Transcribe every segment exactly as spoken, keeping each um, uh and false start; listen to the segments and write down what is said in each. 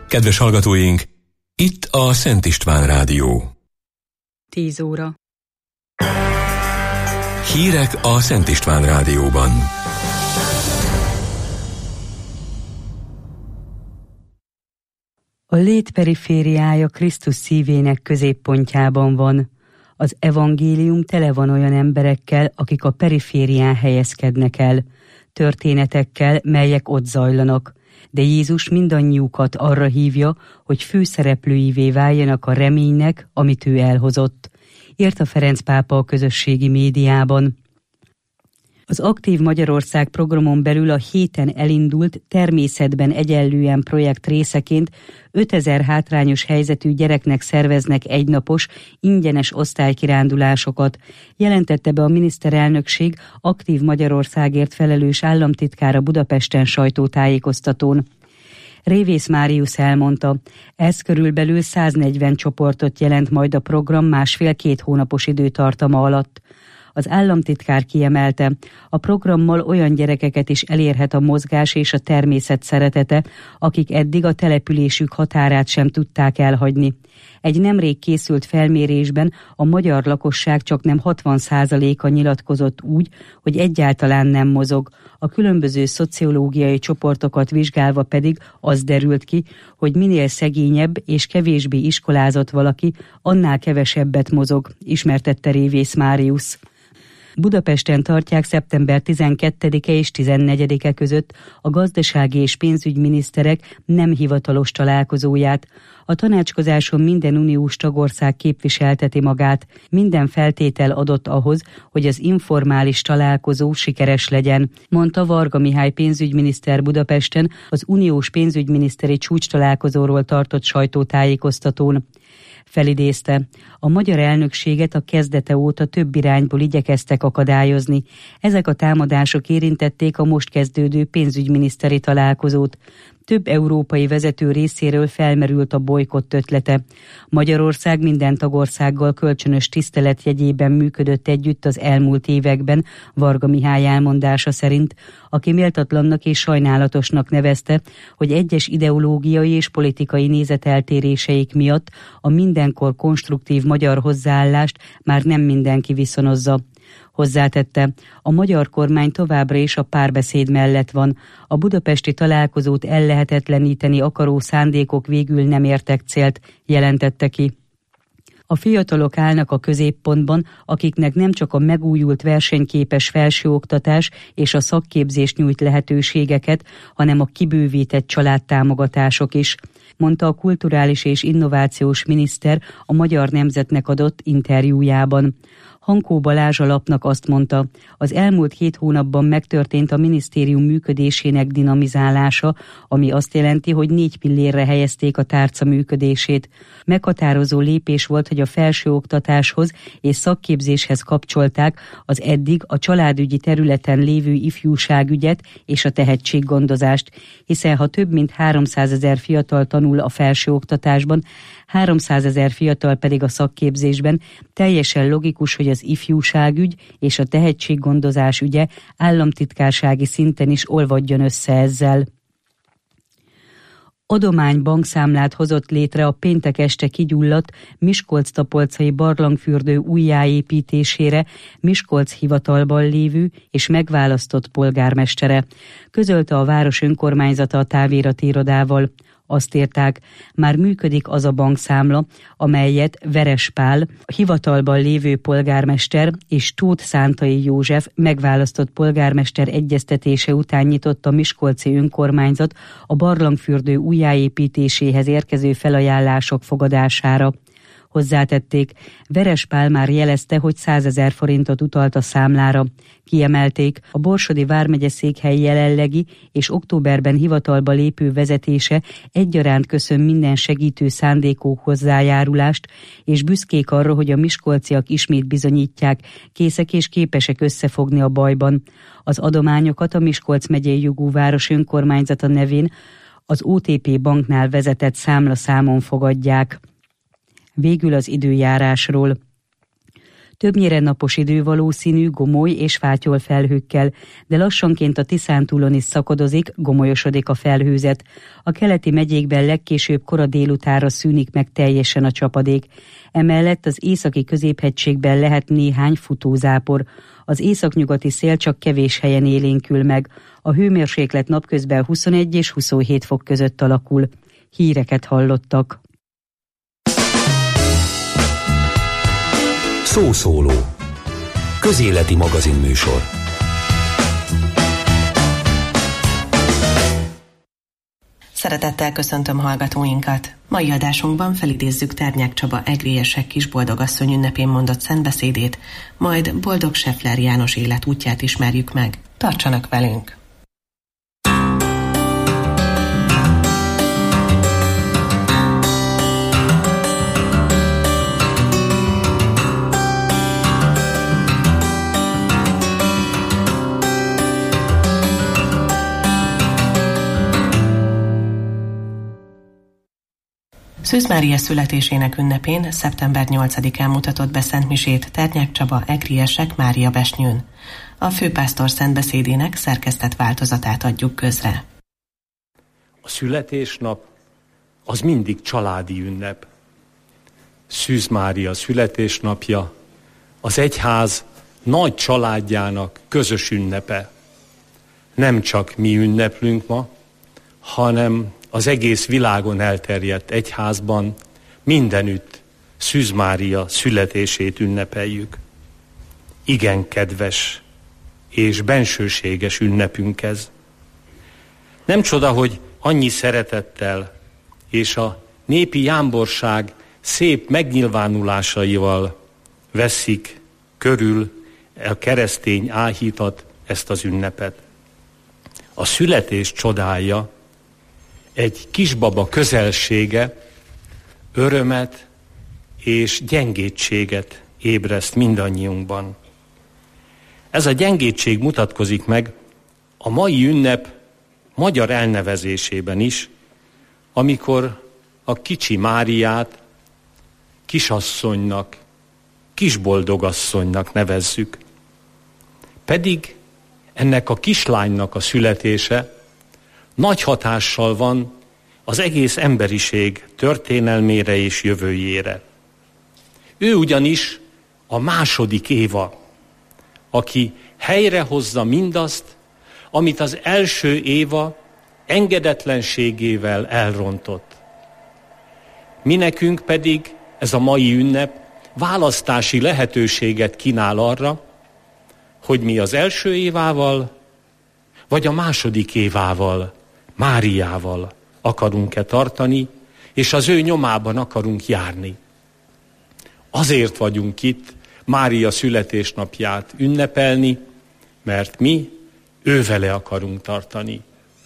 Kedves hallgatóink, itt a Szent István Rádió. tíz óra. Hírek a Szent István Rádióban. A lét perifériája Krisztus szívének középpontjában van. Az evangélium tele van olyan emberekkel, akik a periférián helyezkednek el, történetekkel, melyek ott zajlanak. De Jézus mindannyiukat arra hívja, hogy főszereplőivé váljanak a reménynek, amit ő elhozott, írta Ferenc pápa a közösségi médiában. Az Aktív Magyarország programon belül a héten elindult Természetben egyenlően projekt részeként ötezer hátrányos helyzetű gyereknek szerveznek egynapos, ingyenes osztálykirándulásokat, jelentette be a miniszterelnökség Aktív Magyarországért felelős államtitkára Budapesten sajtótájékoztatón. Révész Máriusz elmondta, ez körülbelül száznegyven csoportot jelent majd a program másfél-két hónapos időtartama alatt. Az államtitkár kiemelte, a programmal olyan gyerekeket is elérhet a mozgás és a természet szeretete, akik eddig a településük határát sem tudták elhagyni. Egy nemrég készült felmérésben a magyar lakosság csaknem hatvan százaléka nyilatkozott úgy, hogy egyáltalán nem mozog. A különböző szociológiai csoportokat vizsgálva pedig az derült ki, hogy minél szegényebb és kevésbé iskolázott valaki, annál kevesebbet mozog, ismertette Révész Máriusz. Budapesten tartják szeptember tizenkettedike és tizennegyedike között a gazdasági és pénzügyminiszterek nem hivatalos találkozóját. A tanácskozáson minden uniós tagország képviselteti magát. Minden feltétel adott ahhoz, hogy az informális találkozó sikeres legyen, mondta Varga Mihály pénzügyminiszter Budapesten az uniós pénzügyminiszteri csúcstalálkozóról tartott sajtótájékoztatón. Felidézte, a magyar elnökséget a kezdete óta több irányból igyekeztek akadályozni. Ezek a támadások érintették a most kezdődő pénzügyminiszteri találkozót. Több európai vezető részéről felmerült a bojkott ötlete. Magyarország minden tagországgal kölcsönös tisztelet jegyében működött együtt az elmúlt években, Varga Mihály elmondása szerint, aki méltatlannak és sajnálatosnak nevezte, hogy egyes ideológiai és politikai nézeteltéréseik miatt a mindenkor konstruktív magyar hozzáállást már nem mindenki viszonozza. Hozzátette, a magyar kormány továbbra is a párbeszéd mellett van. A budapesti találkozót ellehetetleníteni akaró szándékok végül nem értek célt, jelentette ki. A fiatalok állnak a középpontban, akiknek nem csak a megújult versenyképes felsőoktatás és a szakképzés nyújt lehetőségeket, hanem a kibővített családtámogatások is, mondta a kulturális és innovációs miniszter a Magyar Nemzetnek adott interjújában. Hankó Balázs a lapnak azt mondta, az elmúlt hét hónapban megtörtént a minisztérium működésének dinamizálása, ami azt jelenti, hogy négy pillérre helyezték a tárca működését. Meghatározó lépés volt, hogy a felsőoktatáshoz és szakképzéshez kapcsolták az eddig a családügyi területen lévő ifjúságügyet és a tehetséggondozást, hiszen ha több mint háromszázezer fiatal tanul a felsőoktatásban, háromszázezer fiatal pedig a szakképzésben, teljesen logikus, hogy az ifjúságügy és a tehetséggondozás ügye államtitkársági szinten is olvadjon össze ezzel. Adománybankszámlát hozott létre a péntek este kigyulladt Miskolc-Tapolcai barlangfürdő újjáépítésére Miskolc hivatalban lévő és megválasztott polgármestere, közölte a város önkormányzata a távirati irodával. Azt írták, már működik az a bankszámla, amelyet Veres Pál, a hivatalban lévő polgármester és Tóth Szántai József megválasztott polgármester egyeztetése után nyitott a miskolci önkormányzat a barlangfürdő újjáépítéséhez érkező felajánlások fogadására. Hozzátették, Veres Pál már jelezte, hogy százezer forintot utalt a számlára. Kiemelték, a Borsodi vármegye székhely jelenlegi és októberben hivatalba lépő vezetése egyaránt köszön minden segítő szándékú hozzájárulást, és büszkék arra, hogy a miskolciak ismét bizonyítják, készek és képesek összefogni a bajban. Az adományokat a Miskolc megyei jogú város önkormányzata nevén az o té pé banknál vezetett számlaszámon fogadják. Végül az időjárásról. Többnyire napos idő valószínű, gomoly és fátyol felhőkkel, de lassanként a Tiszántúlon is szakadozik, gomolyosodik a felhőzet. A keleti megyékben legkésőbb kora délutára szűnik meg teljesen a csapadék. Emellett az északi középhegységben lehet néhány futózápor. Az északnyugati szél csak kevés helyen élénkül meg. A hőmérséklet napközben huszonegy és huszonhét fok között alakul. Híreket hallottak. Szószóló. Közéleti magazinműsor. Szeretettel köszöntöm hallgatóinkat! Mai adásunkban felidézzük Ternyák Csaba egriesek Kisboldogasszony ünnepén mondott szentbeszédét, majd Boldog Scheffler János életútját ismerjük meg. Tartsanak velünk! Szűz Mária születésének ünnepén szeptember nyolcadikán mutatott be szentmisét Ternyák Csaba egriesek Mária Besnyőn. A főpásztor szentbeszédének szerkesztett változatát adjuk közre. A születésnap az mindig családi ünnep. Szűz Mária születésnapja az egyház nagy családjának közös ünnepe. Nem csak mi ünneplünk ma, hanem az egész világon elterjedt egyházban mindenütt Szűz Mária születését ünnepeljük. Igen kedves és bensőséges ünnepünk ez. Nem csoda, hogy annyi szeretettel és a népi jámborság szép megnyilvánulásaival veszik körül a keresztény áhítat ezt az ünnepet. A születés csodája egy kisbaba közelsége, örömet és gyengétséget ébreszt mindannyiunkban. Ez a gyengétség mutatkozik meg a mai ünnep magyar elnevezésében is, amikor a kicsi Máriát kisasszonynak, kisboldogasszonynak nevezzük. Pedig ennek a kislánynak a születése nagy hatással van az egész emberiség történelmére és jövőjére. Ő ugyanis a második Éva, aki helyrehozza mindazt, amit az első Éva engedetlenségével elrontott. Mi nekünk pedig ez a mai ünnep választási lehetőséget kínál arra, hogy mi az első Évával, vagy a második Évával, Máriával akarunk-e tartani, és az ő nyomában akarunk járni. Azért vagyunk itt Mária születésnapját ünnepelni, mert mi ővele akarunk tartani.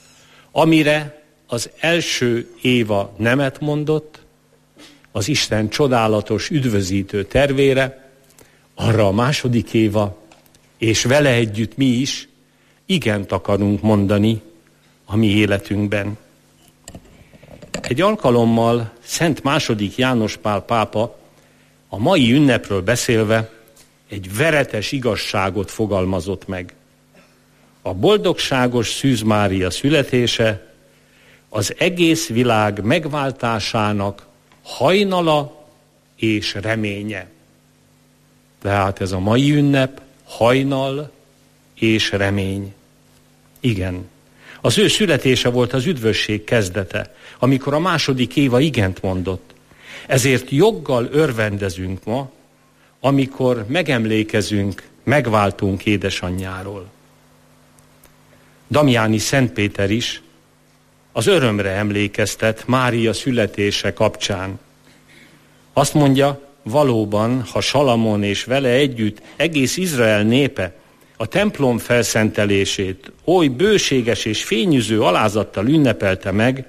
Amire az első Éva nemet mondott, az Isten csodálatos üdvözítő tervére, arra a második Éva, és vele együtt mi is igent akarunk mondani a mi életünkben. Egy alkalommal Szent második János Pál pápa a mai ünnepről beszélve egy veretes igazságot fogalmazott meg. A boldogságos Szűz Mária születése az egész világ megváltásának hajnala és reménye. Tehát ez a mai ünnep hajnal és remény. Igen, az ő születése volt az üdvösség kezdete, amikor a második Éva igent mondott. Ezért joggal örvendezünk ma, amikor megemlékezünk, megváltunk édesanyjáról. Damiáni Szent Péter is az örömre emlékeztet Mária születése kapcsán. Azt mondja, valóban, ha Salamon és vele együtt egész Izrael népe a templom felszentelését oly bőséges és fényűző alázattal ünnepelte meg,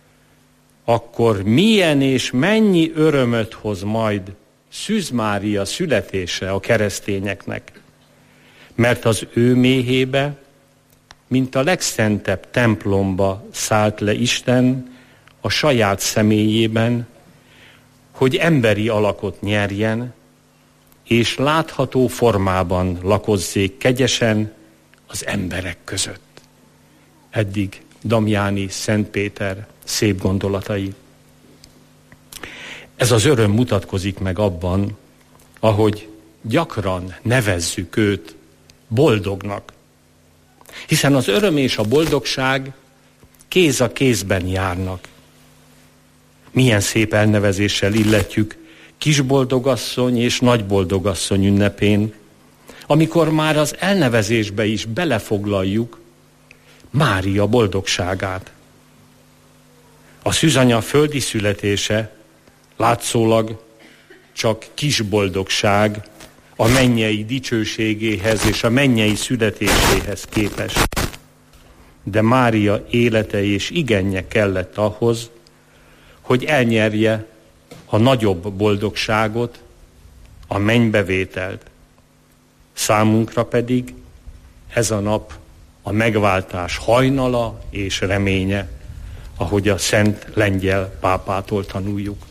akkor milyen és mennyi örömöt hoz majd Szűz Mária születése a keresztényeknek. Mert az ő méhébe, mint a legszentebb templomba szállt le Isten a saját személyében, hogy emberi alakot nyerjen, és látható formában lakozzék kegyesen az emberek között. Eddig Damjáni Szent Péter szép gondolatai. Ez az öröm mutatkozik meg abban, ahogy gyakran nevezzük őt boldognak. Hiszen az öröm és a boldogság kéz a kézben járnak. Milyen szép elnevezéssel illetjük kisboldogasszony és nagyboldogasszony ünnepén, amikor már az elnevezésbe is belefoglaljuk Mária boldogságát. A szűzanya földi születése látszólag csak kis boldogság a mennyei dicsőségéhez és a mennyei születéséhez képest. De Mária élete és igenje kellett ahhoz, hogy elnyerje a nagyobb boldogságot, a mennybevételt. Számunkra pedig ez a nap a megváltás hajnala és reménye, ahogy a Szent Lengyel pápától tanuljuk.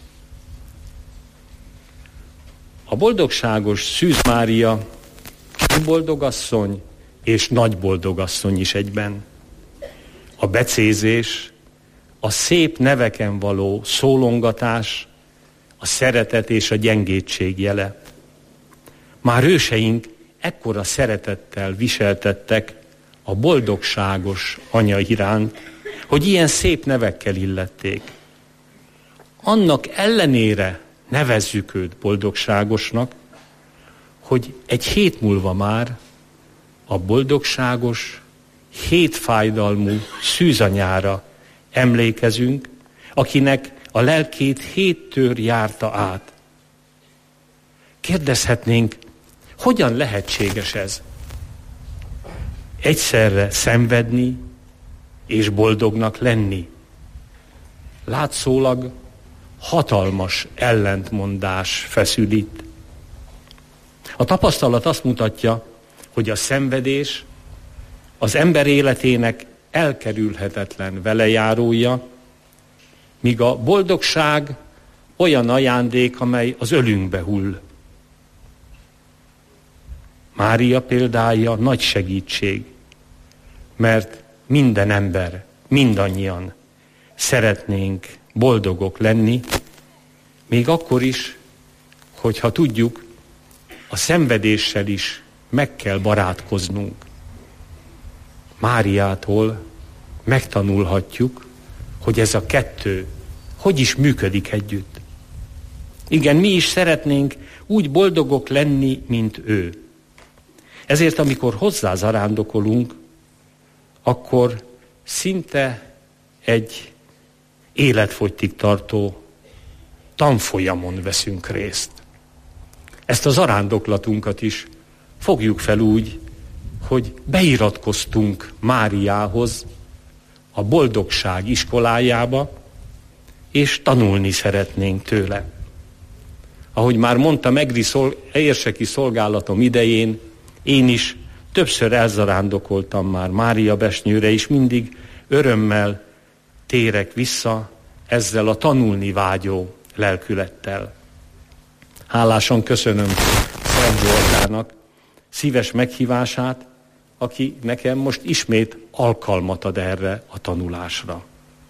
A boldogságos Szűz Mária kisboldogasszony és nagyboldogasszony is egyben. A becézés, a szép neveken való szólongatás, a szeretet és a gyengétség jele. Már őseink ekkora szeretettel viseltettek a boldogságos anya iránt, hogy ilyen szép nevekkel illették. Annak ellenére nevezzük őt boldogságosnak, hogy egy hét múlva már a boldogságos, hétfájdalmú szűzanyára emlékezünk, akinek a lelkét hét tör járta át. Kérdezhetnénk, hogyan lehetséges ez? Egyszerre szenvedni és boldognak lenni. Látszólag hatalmas ellentmondás feszül itt. A tapasztalat azt mutatja, hogy a szenvedés az ember életének elkerülhetetlen velejárója, míg a boldogság olyan ajándék, amely az ölünkbe hull. Mária példája nagy segítség, mert minden ember, mindannyian szeretnénk boldogok lenni, még akkor is, hogyha tudjuk, a szenvedéssel is meg kell barátkoznunk. Máriától megtanulhatjuk, hogy ez a kettő hogy is működik együtt. Igen, mi is szeretnénk úgy boldogok lenni, mint ő. Ezért, amikor hozzá zarándokolunk, akkor szinte egy életfogytig tartó tanfolyamon veszünk részt. Ezt a zarándoklatunkat is fogjuk fel úgy, hogy beiratkoztunk Máriához, a boldogság iskolájába, és tanulni szeretnénk tőle. Ahogy már mondtam, egri szol- érseki szolgálatom idején, én is többször elzarándokoltam már Mária besnyőre, és mindig örömmel térek vissza ezzel a tanulni vágyó lelkülettel. Hálásan köszönöm Szent Zsoltárnak szíves meghívását, aki nekem most ismét alkalmat ad erre a tanulásra.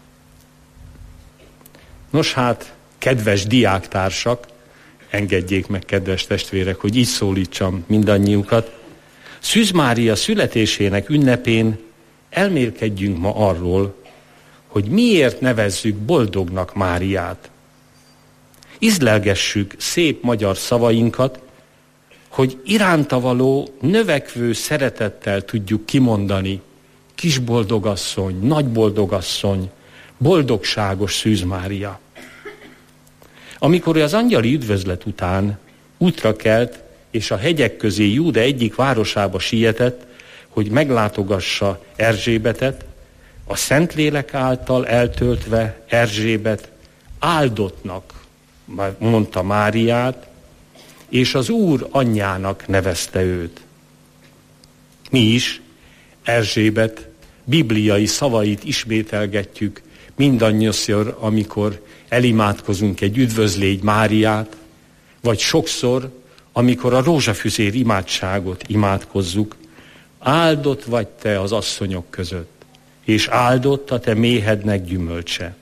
Nos hát, kedves diáktársak, engedjék meg, kedves testvérek, hogy így szólítsam mindannyiukat. Szűz Mária születésének ünnepén elmélkedjünk ma arról, hogy miért nevezzük boldognak Máriát. Ízlelgessük szép magyar szavainkat, hogy iránta való növekvő szeretettel tudjuk kimondani: kisboldogasszony, nagyboldogasszony, boldogságos Szűz Mária. Amikor az angyali üdvözlet után útra kelt, és a hegyek közé Júda egyik városába sietett, hogy meglátogassa Erzsébetet, a Szentlélek által eltöltve Erzsébet áldottnak mondta Máriát, és az Úr anyjának nevezte őt. Mi is Erzsébet bibliai szavait ismételgetjük mindannyiszor, amikor elimádkozunk egy üdvözlégy Máriát, vagy sokszor, amikor a rózsafüzér imádságot imádkozzuk, áldott vagy te az asszonyok között, és áldott a te méhednek gyümölcse.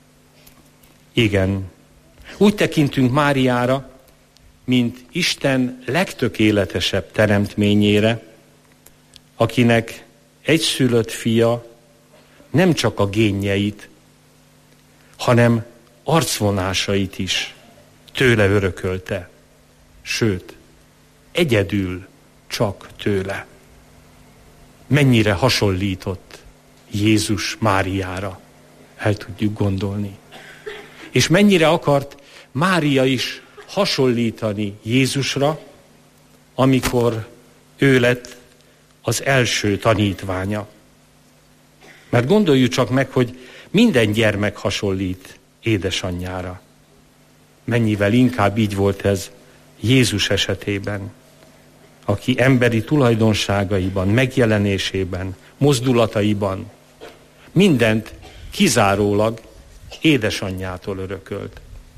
Igen, úgy tekintünk Máriára, mint Isten legtökéletesebb teremtményére, akinek egyszülött fia nem csak a génjeit, hanem arcvonásait is tőle örökölte, sőt, egyedül csak tőle. Mennyire hasonlított Jézus Máriára, el tudjuk gondolni. És mennyire akart Mária is hasonlítani Jézusra, amikor ő lett az első tanítványa. Mert gondoljuk csak meg, hogy minden gyermek hasonlít édesanyjára. Mennyivel inkább így volt ez Jézus esetében, aki emberi tulajdonságaiban, megjelenésében, mozdulataiban mindent kizárólag édesanyjától örökölt.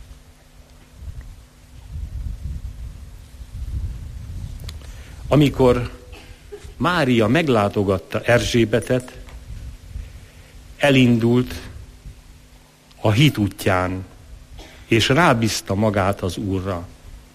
Amikor Mária meglátogatta Erzsébetet, elindult a hit útján, és rábízta magát az Úrra.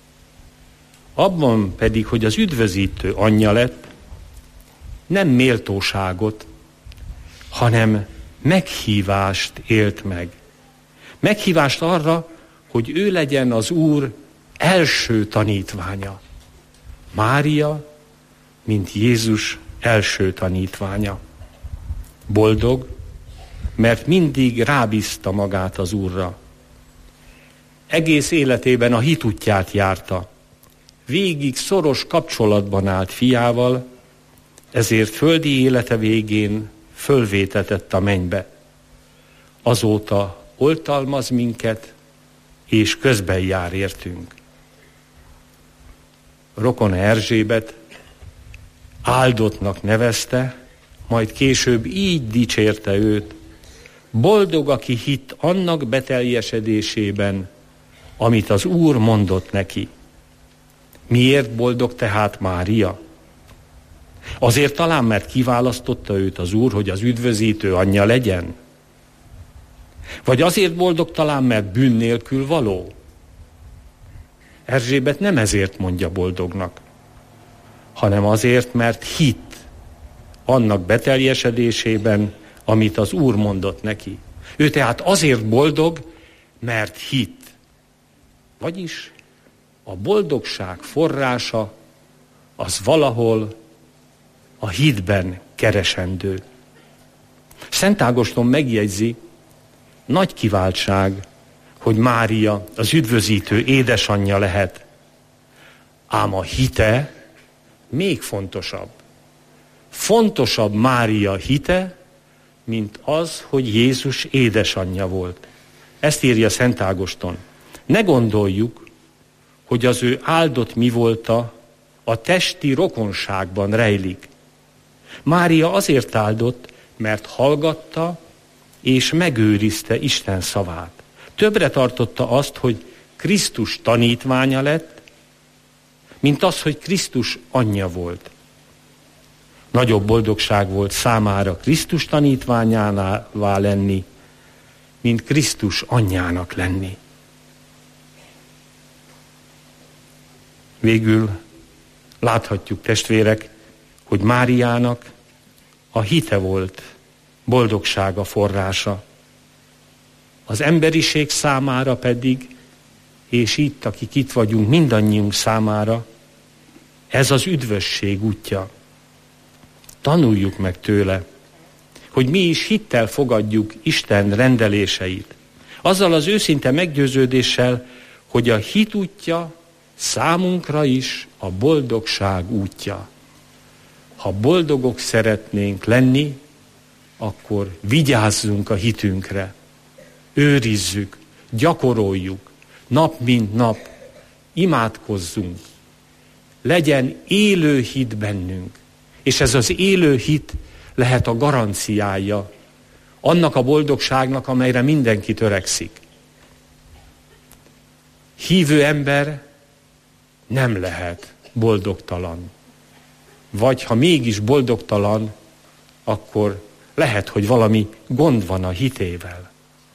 Abban pedig, hogy az üdvözítő anyja lett, nem méltóságot, hanem meghívást élt meg. Meghívást arra, hogy ő legyen az Úr első tanítványa. Mária, mint Jézus első tanítványa. Boldog, mert mindig rábízta magát az Úrra. Egész életében a hit útját járta. Végig szoros kapcsolatban állt fiával, ezért földi élete végén fölvétetett a mennybe. Azóta oltalmaz minket, és közben jár értünk. Rokona Erzsébet áldottnak nevezte, majd később így dicsérte őt: boldog, aki hitt annak beteljesedésében, amit az Úr mondott neki. Miért boldog tehát Mária? Azért talán, mert kiválasztotta őt az Úr, hogy az üdvözítő anyja legyen? Vagy azért boldog talán, mert bűn nélkül való? Erzsébet nem ezért mondja boldognak, hanem azért, mert hitt annak beteljesedésében, amit az Úr mondott neki. Ő tehát azért boldog, mert hitt. Vagyis a boldogság forrása az valahol a hitben keresendő. Szent Ágoston megjegyzi, nagy kiváltság, hogy Mária az üdvözítő édesanyja lehet. Ám a hite még fontosabb. Fontosabb Mária hite, mint az, hogy Jézus édesanyja volt. Ezt írja Szent Ágoston. Ne gondoljuk, hogy az ő áldott mi volta a testi rokonságban rejlik. Mária azért áldott, mert hallgatta és megőrizte Isten szavát. Többre tartotta azt, hogy Krisztus tanítványa lett, mint az, hogy Krisztus anyja volt. Nagyobb boldogság volt számára Krisztus tanítványává lenni, mint Krisztus anyjának lenni. Végül láthatjuk, testvérek, hogy Máriának a hite volt boldogsága forrása. Az emberiség számára pedig, és itt, akik itt vagyunk, mindannyiunk számára, ez az üdvösség útja. Tanuljuk meg tőle, hogy mi is hittel fogadjuk Isten rendeléseit. Azzal az őszinte meggyőződéssel, hogy a hit útja számunkra is a boldogság útja. Ha boldogok szeretnénk lenni, akkor vigyázzunk a hitünkre. Őrizzük, gyakoroljuk, nap mint nap, imádkozzunk. Legyen élő hit bennünk. És ez az élő hit lehet a garanciája annak a boldogságnak, amelyre mindenki törekszik. Hívő ember nem lehet boldogtalan. Vagy ha mégis boldogtalan, akkor lehet, hogy valami gond van a hitével.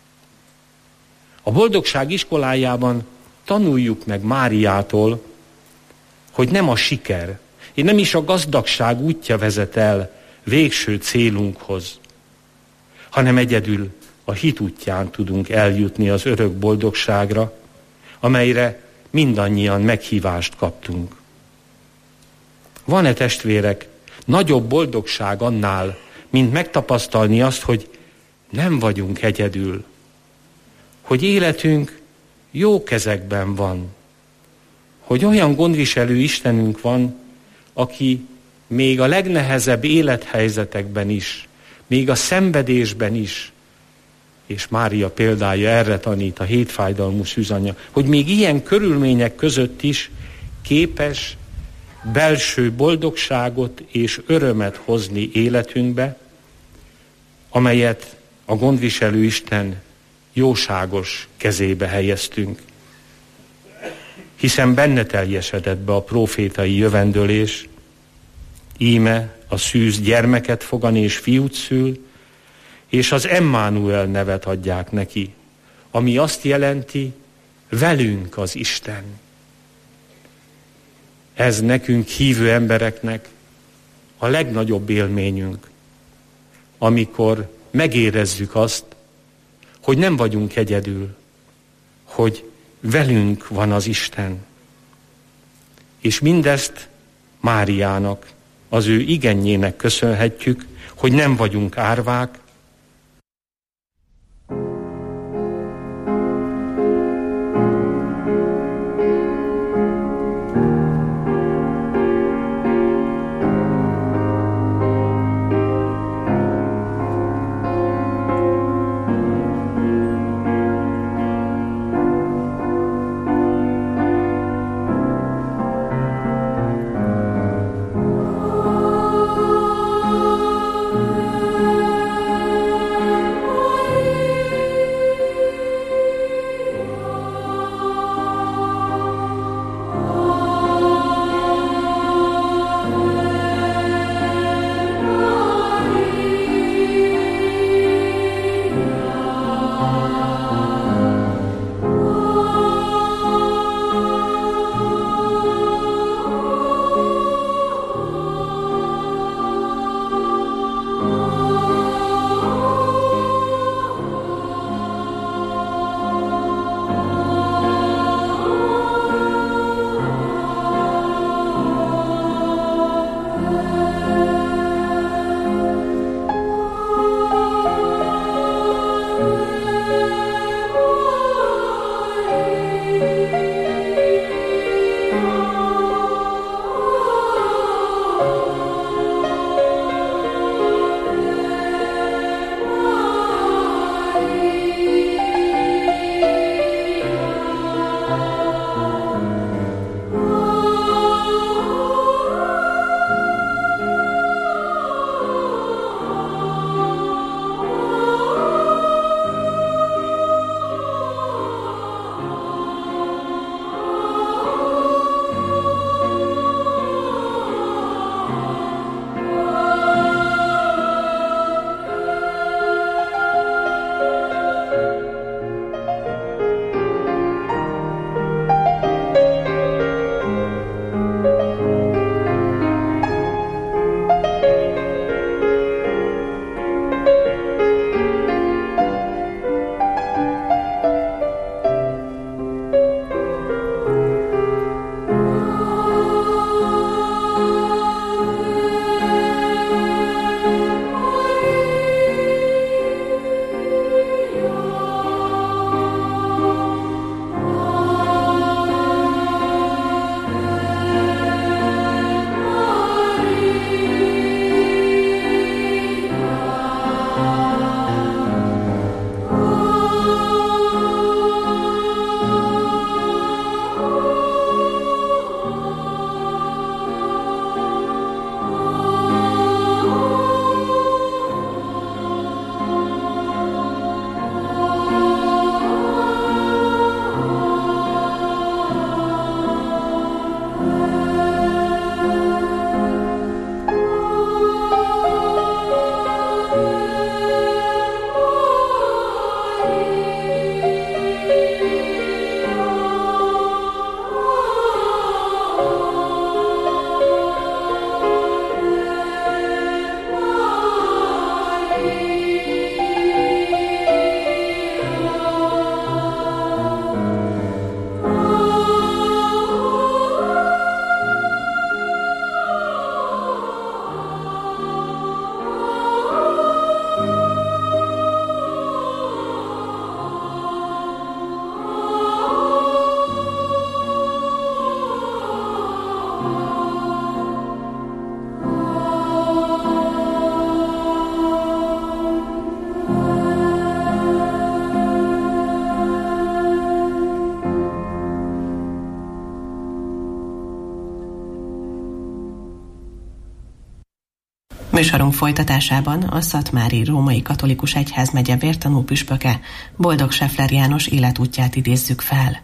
A boldogság iskolájában tanuljuk meg Máriától, hogy nem a siker, és nem is a gazdagság útja vezet el végső célunkhoz, hanem egyedül a hit útján tudunk eljutni az örök boldogságra, amelyre mindannyian meghívást kaptunk. Van-e, testvérek, nagyobb boldogság annál, mint megtapasztalni azt, hogy nem vagyunk egyedül, hogy életünk jó kezekben van, hogy olyan gondviselő Istenünk van, aki még a legnehezebb élethelyzetekben is, még a szenvedésben is, és Mária példája erre tanít, a hétfájdalmú szűzanya, hogy még ilyen körülmények között is képes belső boldogságot és örömet hozni életünkbe, amelyet a gondviselő Isten jóságos kezébe helyeztünk. Hiszen benne teljesedett be a prófétai jövendőlés, íme a szűz gyermeket fogan és fiút szül, és az Emmanuel nevet adják neki, ami azt jelenti, velünk az Isten. Ez nekünk hívő embereknek a legnagyobb élményünk, amikor megérezzük azt, hogy nem vagyunk egyedül, hogy velünk van az Isten. És mindezt Máriának, az ő igenjének köszönhetjük, hogy nem vagyunk árvák, Műsorunk folytatásában a Szatmári Római Katolikus Egyházmegye vértanú püspöke, Boldog Scheffler János életútját idézzük fel.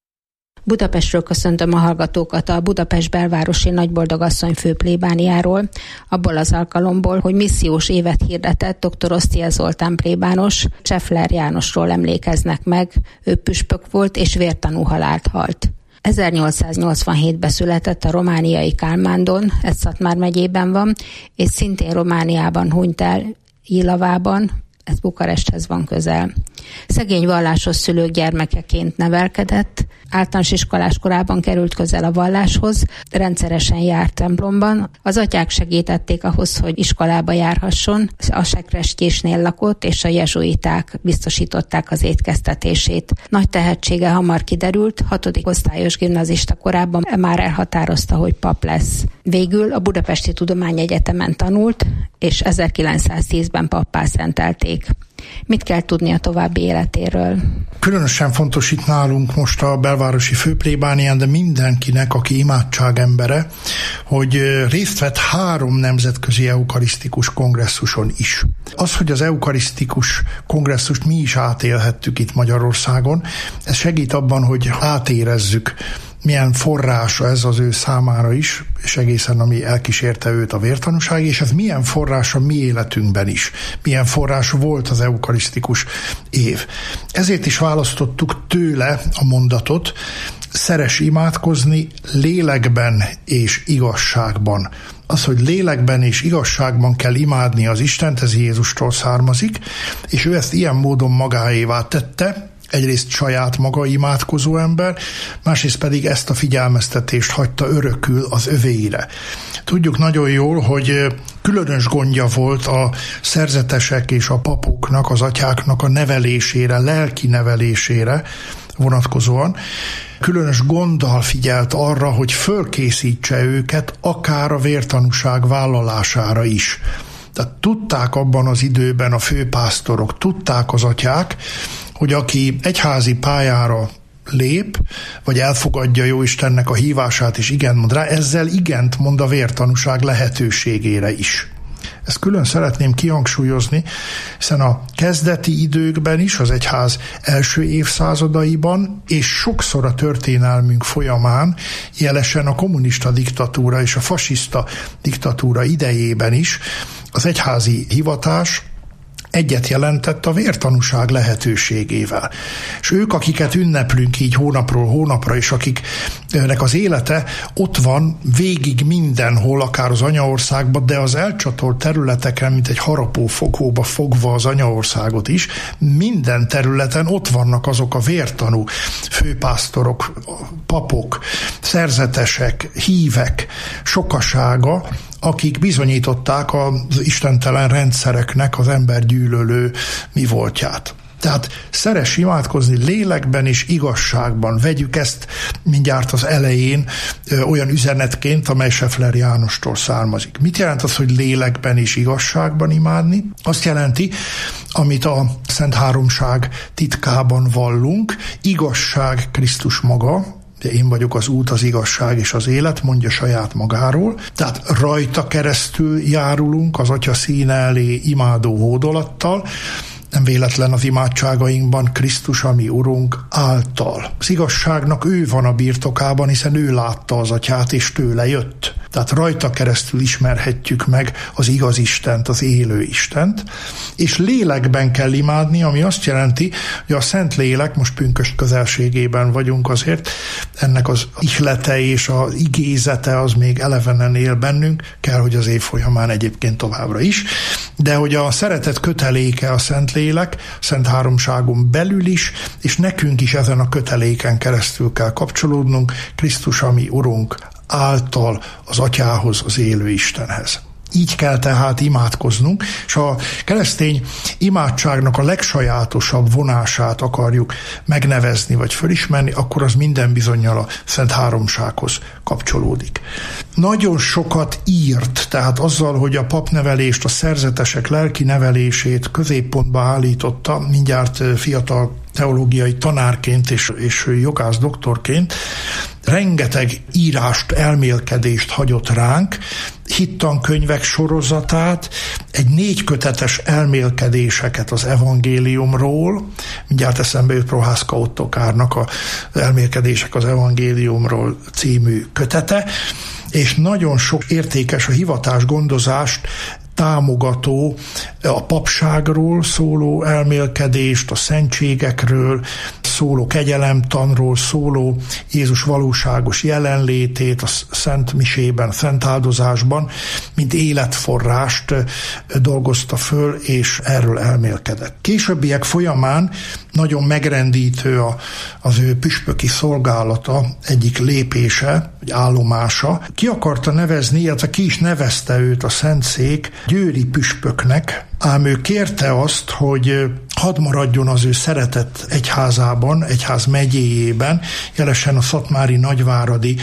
Budapestről köszöntöm a hallgatókat a Budapest belvárosi Nagyboldogasszony főplébániáról, abból az alkalomból, hogy missziós évet hirdetett dr. Osztiel Zoltán plébános, Scheffler Jánosról emlékeznek meg, ő püspök volt és vértanú halált halt. ezernyolcszáznyolcvanhétben született a romániai Kálmándon, ez Szatmár megyében van, és szintén Romániában hunyt el, Ilavában, ez Bukaresthez van közel. Szegény vallásos szülők gyermekeként nevelkedett, általános iskolás korában került közel a valláshoz, rendszeresen járt templomban, az atyák segítették ahhoz, hogy iskolába járhasson, a Sekrestjésnél lakott, és a jezsuiták biztosították az étkeztetését. Nagy tehetsége hamar kiderült, hatodik osztályos gimnazista korában már elhatározta, hogy pap lesz. Végül a Budapesti Tudományegyetemen tanult, és ezerkilencszáztízben pappá szentelték. Mit kell tudni a további életéről? Különösen fontos itt nálunk most a belvárosi főplébánián, de mindenkinek, aki imádság embere, hogy részt vett három nemzetközi eukarisztikus kongresszuson is. Az, hogy az eukarisztikus kongresszust mi is átélhettük itt Magyarországon, ez segít abban, hogy átérezzük, milyen forrása ez az ő számára is, és egészen ami elkísérte őt a vértanúság, és ez milyen forrása mi életünkben is, milyen forrása volt az eukarisztikus év. Ezért is választottuk tőle a mondatot: szeress imádkozni lélekben és igazságban. Az, hogy lélekben és igazságban kell imádni az Istent, ez Jézustól származik, és ő ezt ilyen módon magáévá tette, egyrészt saját maga imádkozó ember, másrészt pedig ezt a figyelmeztetést hagyta örökül az övéire. Tudjuk nagyon jól, hogy különös gondja volt a szerzetesek és a papoknak, az atyáknak a nevelésére, lelki nevelésére vonatkozóan. Különös gonddal figyelt arra, hogy fölkészítse őket akár a vértanúság vállalására is. Tehát tudták abban az időben a főpásztorok, tudták az atyák, hogy aki egyházi pályára lép, vagy elfogadja Jóistennek a hívását és igent mond rá, ezzel igent mond a vértanúság lehetőségére is. Ezt külön szeretném kihangsúlyozni, hiszen a kezdeti időkben is, az egyház első évszázadaiban, és sokszor a történelmünk folyamán, jelesen a kommunista diktatúra és a fasiszta diktatúra idejében is az egyházi hivatás egyet jelentett a vértanúság lehetőségével. És ők, akiket ünneplünk így hónapról hónapra, és akiknek az élete ott van végig mindenhol, akár az anyaországban, de az elcsatolt területeken, mint egy harapófogóba fogva az anyaországot is, minden területen ott vannak azok a vértanú főpásztorok, papok, szerzetesek, hívek sokasága, akik bizonyították az istentelen rendszereknek az embergyűlölő mi voltját. Tehát szeress imádkozni lélekben és igazságban. Vegyük ezt mindjárt az elején ö, olyan üzenetként, amely Scheffler Jánostól származik. Mit jelent az, hogy lélekben és igazságban imádni? Azt jelenti, amit a Szent Háromság titkában vallunk, igazság Krisztus maga, de én vagyok az út, az igazság és az élet, mondja saját magáról. Tehát rajta keresztül járulunk az Atya színe elé imádó hódolattal, nem véletlen az imádságainkban Krisztus, ami Urunk által. Az igazságnak ő van a birtokában, hiszen ő látta az Atyát, és tőle jött. Tehát rajta keresztül ismerhetjük meg az igaz Istent, az élő Istent, és lélekben kell imádni, ami azt jelenti, hogy a Szent Lélek, most pünkösd közelségében vagyunk azért, ennek az ihlete és az igézete az még elevenen él bennünk, kell, hogy az év folyamán egyébként továbbra is, de hogy a szeretet köteléke a Szent Lélek, a Szent Háromságon belül is, és nekünk is ezen a köteléken keresztül kell kapcsolódnunk, Krisztus, ami Urunk által az Atyához, az élő Istenhez. Így kell tehát imádkoznunk, és ha a keresztény imádságnak a legsajátosabb vonását akarjuk megnevezni vagy fölismerni, akkor az minden bizonnyal a Szent Háromsághoz kapcsolódik. Nagyon sokat írt, tehát azzal, hogy a papnevelést, a szerzetesek lelki nevelését középpontba állította, mindjárt fiatal teológiai tanárként és, és jogász doktorként, rengeteg írást, elmélkedést hagyott ránk, hittankönyvek sorozatát, egy négy kötetes elmélkedéseket az evangéliumról, mindjárt eszembe jut Prohászka Ottokárnak az Elmélkedések az evangéliumról című kötete, és nagyon sok értékes a hivatás gondozást támogató, a papságról szóló elmélkedést, a szentségekről szóló kegyelemtanról szóló Jézus valóságos jelenlétét a Szent Misében, Szent Áldozásban, mint életforrást dolgozta föl, és erről elmélkedett. Későbbiek folyamán nagyon megrendítő a, az ő püspöki szolgálata egyik lépése, vagy állomása. Ki akarta nevezni, illetve ki is nevezte őt a Szentszék győri püspöknek, ám ő kérte azt, hogy hadd maradjon az ő szeretett egyházában, egyház megyéjében, jelesen a szatmári nagyváradi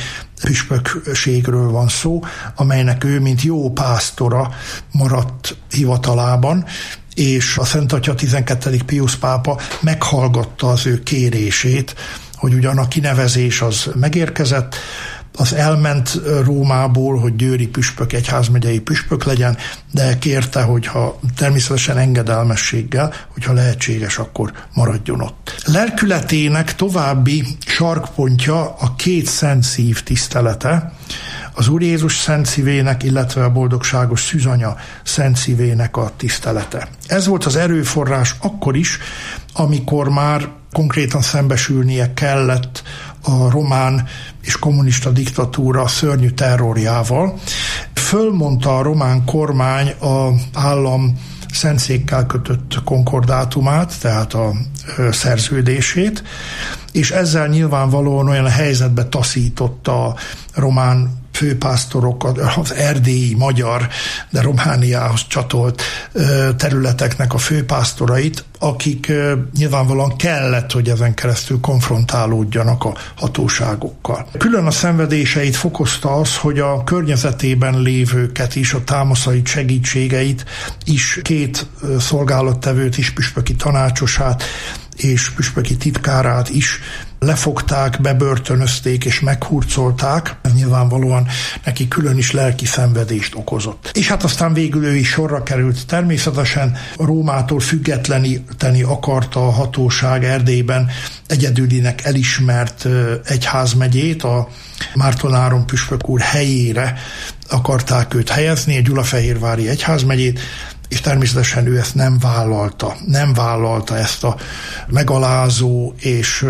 püspökségről van szó, amelynek ő, mint jó pásztora maradt hivatalában, és a Szent Atya tizenkettedik Piusz pápa meghallgatta az ő kérését, hogy ugyan a kinevezés az megérkezett, az elment Rómából, hogy győri püspök, egyházmegyei püspök legyen, de kérte, hogyha természetesen engedelmességgel, hogyha lehetséges, akkor maradjon ott. Lelkületének további sarkpontja a két Szent Szív tisztelete, az Úr Jézus Szent Szívének, illetve a boldogságos Szűzanya Szent Szívének a tisztelete. Ez volt az erőforrás akkor is, amikor már konkrétan szembesülnie kellett a román és kommunista diktatúra szörnyű terrorjával. Fölmondta a román kormány az állam Szentszékkel kötött konkordátumát, tehát a szerződését, és ezzel nyilvánvalóan olyan a helyzetbe taszította a román főpásztorok, az erdélyi magyar, de Romániához csatolt területeknek a főpásztorait, akik nyilvánvalóan kellett, hogy ezen keresztül konfrontálódjanak a hatóságokkal. Külön a szenvedéseit fokozta az, hogy a környezetében lévőket is, a támaszait, segítségeit is, két szolgálattevőt is, püspöki tanácsosát és püspöki titkárát is lefogták, bebörtönözték és meghurcolták. Ez nyilvánvalóan neki külön is lelki szenvedést okozott. És hát aztán végül ő is sorra került. Természetesen Rómától függetleníteni akarta a hatóság Erdélyben egyedülinek elismert egyházmegyét, a Márton-Áron püspök úr helyére akarták őt helyezni, a Gyulafehérvári egyházmegyét, és természetesen ő ezt nem vállalta. Nem vállalta ezt a megalázó és,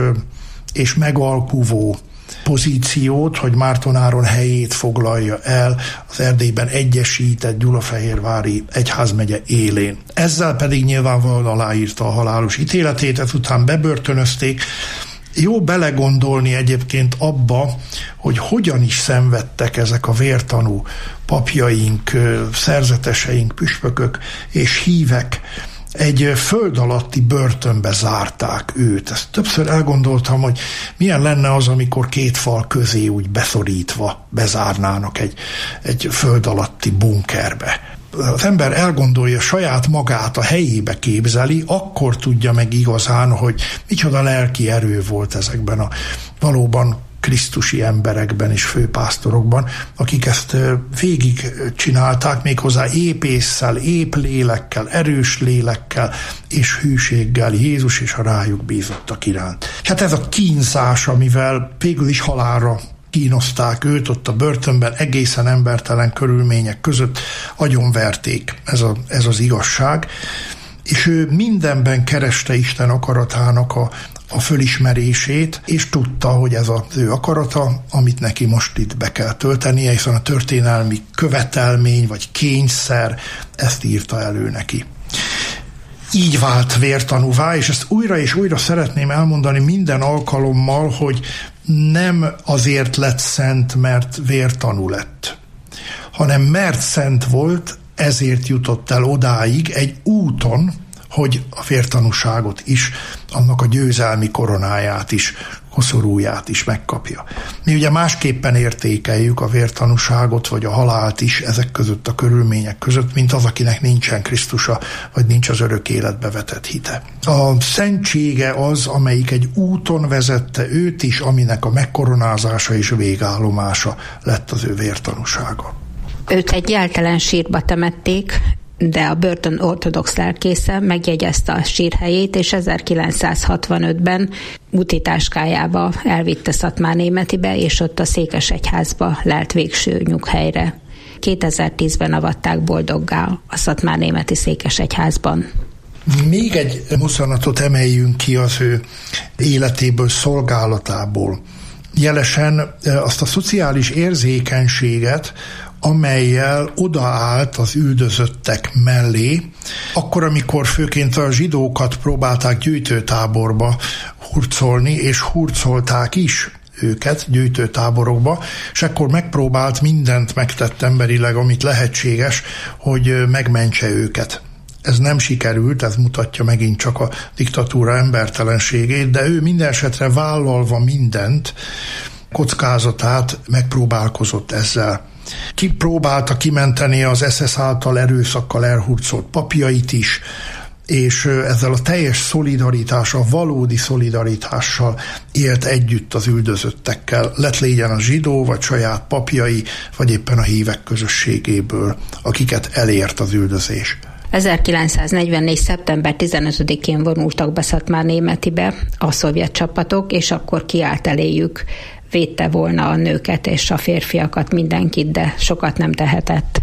és megalkuvó pozíciót, hogy Márton-Áron helyét foglalja el az Erdélyben egyesített Gyulafehérvári egyházmegye élén. Ezzel pedig nyilvánvalóan aláírta a halálos ítéletét, ezután bebörtönözték. Jó belegondolni egyébként abba, hogy hogyan is szenvedtek ezek a vértanú papjaink, szerzeteseink, püspökök és hívek. Egy föld alatti börtönbe zárták őt. Ezt többször elgondoltam, hogy milyen lenne az, amikor két fal közé úgy beszorítva bezárnának egy, egy föld alatti bunkerbe. Az ember elgondolja saját magát, a helyébe képzeli, akkor tudja meg igazán, hogy micsoda lelki erő volt ezekben a valóban krisztusi emberekben és főpásztorokban, akik ezt végig csinálták, méghozzá épp ésszel, épp lélekkel, erős lélekkel és hűséggel Jézus és a rájuk bízottak iránt. Hát ez a kínzás, amivel végül is halálra kínozták őt ott a börtönben, egészen embertelen körülmények között agyonverték, ez, a, ez az igazság, és ő mindenben kereste Isten akaratának a, a fölismerését, és tudta, hogy ez az ő akarata, amit neki most itt be kell töltenie, hiszen a történelmi követelmény vagy kényszer ezt írta elő neki. Így vált vértanúvá, és ezt újra és újra szeretném elmondani minden alkalommal, hogy nem azért lett szent, mert vértanú lett, hanem mert szent volt, ezért jutott el odáig egy úton, hogy a vértanúságot is, annak a győzelmi koronáját is, koszorúját is megkapja. Mi ugye másképpen értékeljük a vértanúságot, vagy a halált is ezek között a körülmények között, mint az, akinek nincsen Krisztusa, vagy nincs az örök életbe vetett hite. A szentsége az, amelyik egy úton vezette őt is, aminek a megkoronázása és végállomása lett az ő vértanúsága. Őt egy jeltelen sírba temették, de a börtön ortodox lelkésze megjegyezte a sírhelyét, és ezerkilencszázhatvanötben úti táskájába elvitte Szatmárnémetibe, és ott a székesegyházba lelt végső nyughelyre. kétezer-tízben avatták boldoggá a Szatmárnémeti székesegyházban. Még egy mozzanatot emeljünk ki az ő életéből, szolgálatából. Jelesen azt a szociális érzékenységet, amellyel odaállt az üldözöttek mellé, akkor, amikor főként a zsidókat próbálták gyűjtőtáborba hurcolni, és hurcolták is őket gyűjtőtáborokba, és akkor megpróbált mindent megtett emberileg, amit lehetséges, hogy megmentse őket. Ez nem sikerült, ez mutatja megint csak a diktatúra embertelenségét, de ő minden esetre vállalva mindent, kockázatát megpróbálkozott ezzel. Ki próbálta kimenteni az es es által erőszakkal elhurcolt papjait is, és ezzel a teljes szolidaritással, valódi szolidaritással élt együtt az üldözöttekkel, lett légyen a zsidó, vagy saját papjai, vagy éppen a hívek közösségéből, akiket elért az üldözés. ezerkilencszáznegyvennégy. szeptember tizenötödikén vonultak be Szatmárnémetibe a szovjet csapatok, és akkor kiállt eléjük, védte volna a nőket és a férfiakat, mindenkit, de sokat nem tehetett.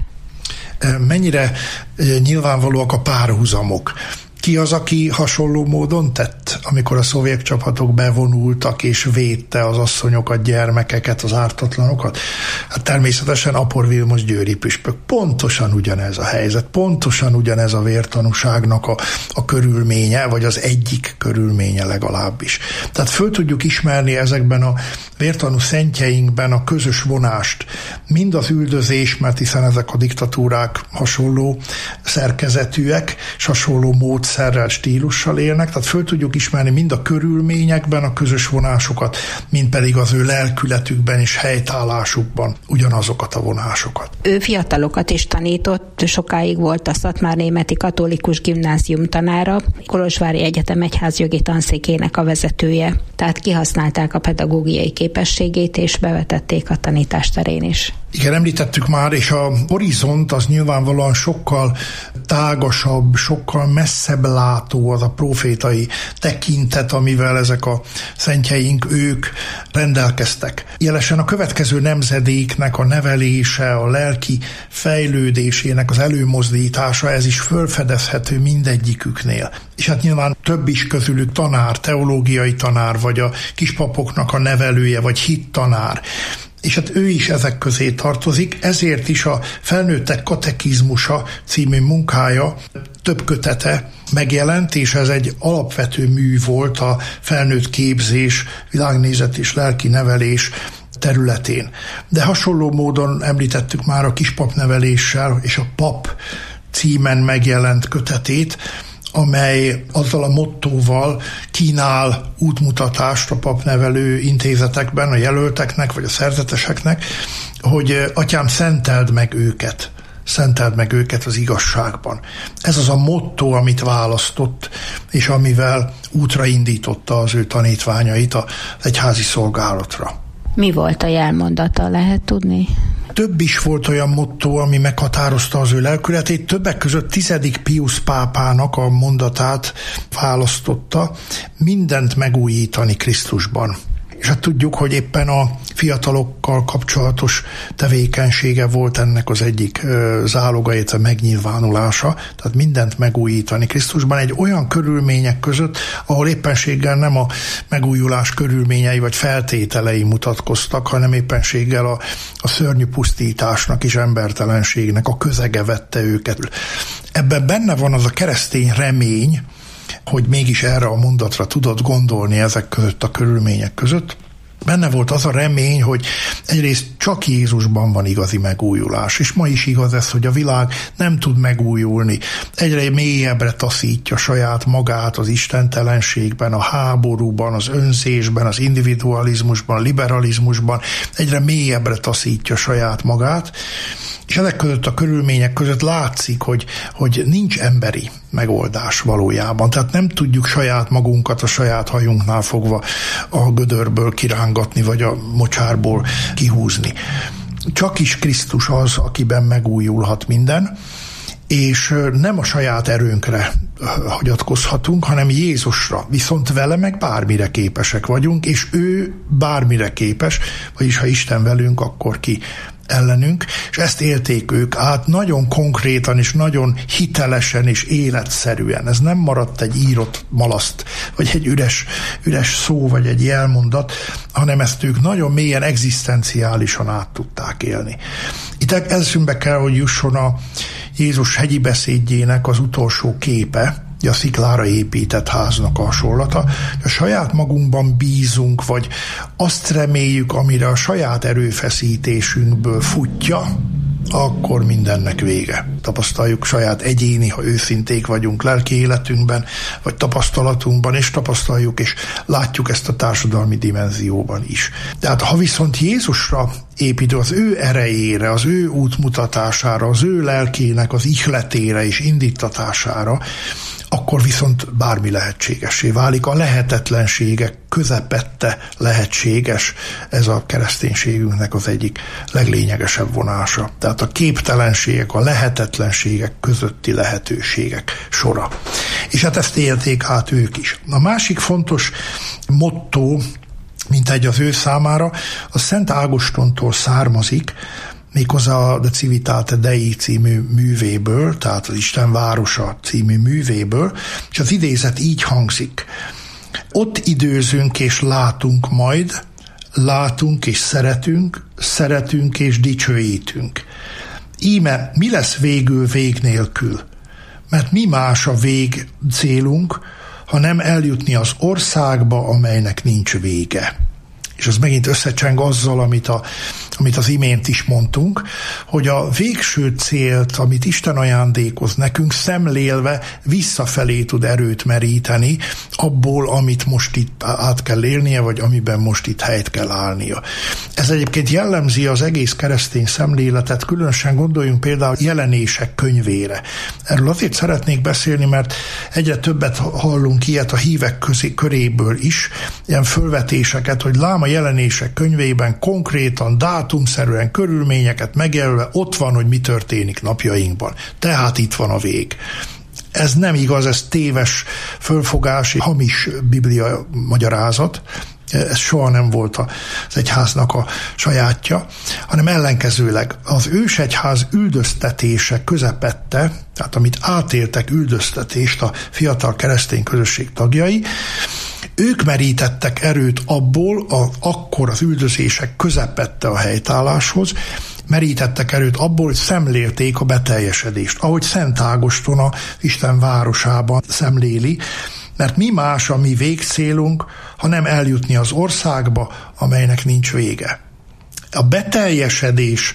Mennyire nyilvánvalóak a párhuzamok? Ki az, aki hasonló módon tett, amikor a szovjet csapatok bevonultak és védte az asszonyokat, gyermekeket, az ártatlanokat? Hát természetesen Apor Vilmos győri püspök. Pontosan ugyanez a helyzet, pontosan ugyanez a vértanúságnak a, a körülménye, vagy az egyik körülménye legalábbis. Tehát föl tudjuk ismerni ezekben a vértanú szentjeinkben a közös vonást, mind az üldözés, mert hiszen ezek a diktatúrák hasonló szerkezetűek, és hasonló módszerrel, stílussal élnek, tehát föl tudjuk ismerni mind a körülményekben a közös vonásokat, mind pedig az ő lelkületükben és helytállásukban ugyanazokat a vonásokat. Ő fiatalokat is tanított, sokáig volt a Szatmárnémeti Katolikus Gimnázium tanára, Kolozsvári Egyetem egyházjogi tanszékének a vezetője, tehát kihasználták a pedagógiai képességét és bevetették a tanítás terén is. Igen, említettük már, és a horizont az nyilvánvalóan sokkal tágasabb, sokkal messzebb látó az a profétai tekintet, amivel ezek a szentjeink, ők rendelkeztek. Jelesen a következő nemzedéknek a nevelése, a lelki fejlődésének az előmozdítása, ez is fölfedezhető mindegyiküknél. És hát nyilván több is közülük tanár, teológiai tanár, vagy a kispapoknak a nevelője, vagy hittanár. És hát ő is ezek közé tartozik, ezért is a Felnőttek katekizmusa című munkája, több kötete megjelent, és ez egy alapvető mű volt a felnőtt képzés, világnézet és lelki nevelés területén. De hasonló módon említettük már a kispapneveléssel és a pap címen megjelent kötetét, amely azzal a mottóval kínál útmutatást a papnevelő intézetekben, a jelölteknek vagy a szerzeteseknek, hogy atyám, szenteld meg őket, szenteld meg őket az igazságban. Ez az a motto, amit választott, és amivel útra indította az ő tanítványait az egyházi szolgálatra. Mi volt a jelmondata, lehet tudni? Több is volt olyan motto, ami meghatározta az ő lelkületét, többek között tizedik Piusz pápának a mondatát választotta, mindent megújítani Krisztusban. És hát tudjuk, hogy éppen a fiatalokkal kapcsolatos tevékenysége volt ennek az egyik záloga, illetve megnyilvánulása, tehát mindent megújítani Krisztusban egy olyan körülmények között, ahol éppenséggel nem a megújulás körülményei vagy feltételei mutatkoztak, hanem éppenséggel a, a szörnyű pusztításnak és embertelenségnek a közege vette őket. Ebben benne van az a keresztény remény, hogy mégis erre a mondatra tudod gondolni ezek között a körülmények között. Benne volt az a remény, hogy egyrészt csak Jézusban van igazi megújulás, és ma is igaz ez, hogy a világ nem tud megújulni. Egyre mélyebbre taszítja saját magát az istentelenségben, a háborúban, az önzésben, az individualizmusban, a liberalizmusban, egyre mélyebbre taszítja saját magát, és ezek között a körülmények között látszik, hogy, hogy nincs emberi megoldás valójában. Tehát nem tudjuk saját magunkat a saját hajunknál fogva a gödörből kirángatni, vagy a mocsárból kihúzni. csak is Krisztus az, akiben megújulhat minden, és nem a saját erőnkre hagyatkozhatunk, hanem Jézusra. Viszont vele meg bármire képesek vagyunk, és ő bármire képes, vagyis ha Isten velünk, akkor ki ellenünk, és ezt élték ők át nagyon konkrétan és nagyon hitelesen és életszerűen. Ez nem maradt egy írott malaszt, vagy egy üres, üres szó, vagy egy jelmondat, hanem ezt ők nagyon mélyen, egzisztenciálisan át tudták élni. Itt eszünkbe kell, hogy jusson a Jézus hegyi beszédjének az utolsó képe, a sziklára épített háznak a hasonlata, a saját magunkban bízunk, vagy azt reméljük, amire a saját erőfeszítésünkből futja, akkor mindennek vége. Tapasztaljuk saját egyéni, ha őszinték vagyunk lelki életünkben, vagy tapasztalatunkban, és tapasztaljuk, és látjuk ezt a társadalmi dimenzióban is. Tehát ha viszont Jézusra építő, az ő erejére, az ő útmutatására, az ő lelkének az ihletére és indítatására, akkor viszont bármi lehetségessé válik. A lehetetlenségek közepette lehetséges, ez a kereszténységünknek az egyik leglényegesebb vonása. Tehát a képtelenségek, a lehetetlenségek közötti lehetőségek sora. És hát ezt élték át ők is. A másik fontos motto, mint egy az ő számára, a Szent Ágostontól származik, méghozzá a De Civitate Dei című művéből, tehát az Isten városa című művéből, és az idézet így hangzik. Ott időzünk és látunk majd, látunk és szeretünk, szeretünk és dicsőítünk. Íme mi lesz végül vég nélkül? Mert mi más a vég célunk, ha nem eljutni az országba, amelynek nincs vége. És az megint összecseng azzal, amit, a, amit az imént is mondtunk, hogy a végső célt, amit Isten ajándékoz nekünk, szemlélve visszafelé tud erőt meríteni abból, amit most itt át kell élnie, vagy amiben most itt helyt kell állnia. Ez egyébként jellemzi az egész keresztény szemléletet, különösen gondoljunk például Jelenések könyvére. Erről azért szeretnék beszélni, mert egyre többet hallunk ilyet a hívek közé, köréből is, ilyen fölvetéseket, hogy lám a Jelenések könyvében konkrétan, dátumszerűen körülményeket megjelölve ott van, hogy mi történik napjainkban. Tehát itt van a vég. Ez nem igaz, ez téves fölfogás, hamis biblia magyarázat, ez soha nem volt az egyháznak a sajátja, hanem ellenkezőleg az ősegyház üldöztetése közepette, tehát amit átéltek üldöztetést a fiatal keresztény közösség tagjai, ők merítettek erőt abból, a, akkor az üldözések közepette a helytálláshoz, merítettek erőt abból, hogy szemlélték a beteljesedést, ahogy Szent Ágoston a Isten városában szemléli, mert mi más a mi végcélunk, ha nem eljutni az országba, amelynek nincs vége. A beteljesedés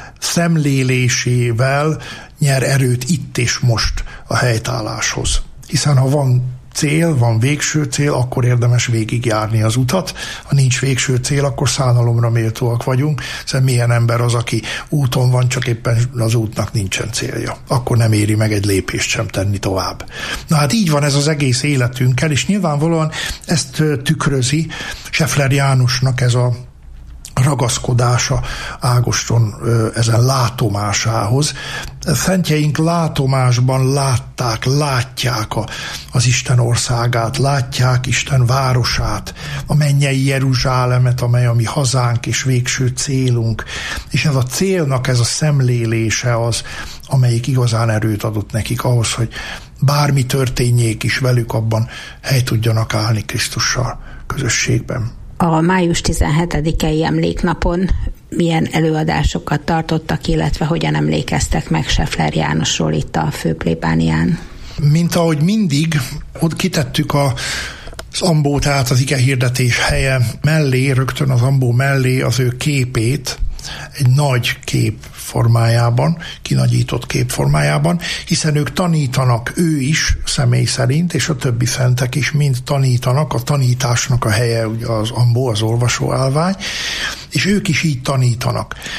szemlélésével nyer erőt itt és most a helytálláshoz. Hiszen ha van cél, van végső cél, akkor érdemes végigjárni az utat. Ha nincs végső cél, akkor szánalomra méltóak vagyunk, hiszen milyen ember az, aki úton van, csak éppen az útnak nincsen célja. Akkor nem éri meg egy lépést sem tenni tovább. Na hát így van ez az egész életünkkel, és nyilvánvalóan ezt tükrözi Scheffler Jánosnak ez a ragaszkodása Ágoston ezen látomásához. Szentjeink látomásban látták, látják a, az Isten országát, látják Isten városát, a mennyei Jeruzsálemet, amely a mi hazánk és végső célunk. És ez a célnak ez a szemlélése az, amelyik igazán erőt adott nekik ahhoz, hogy bármi történjék is velük, abban hely tudjanak állni Krisztussal közösségben. A május tizenhetedikei emléknapon milyen előadásokat tartottak, illetve hogyan emlékeztek meg Scheffler Jánosról itt a főplébánián? Mint ahogy mindig, ott kitettük a az ambó, tehát az igehirdetés helye mellé, rögtön az ambó mellé az ő képét, egy nagy kép formájában, kinagyított kép formájában, hiszen ők tanítanak, ő is személy szerint, és a többi szentek is mind tanítanak, a tanításnak a helye ugye az ambó, az olvasóállvány, és ők is így tanítanak.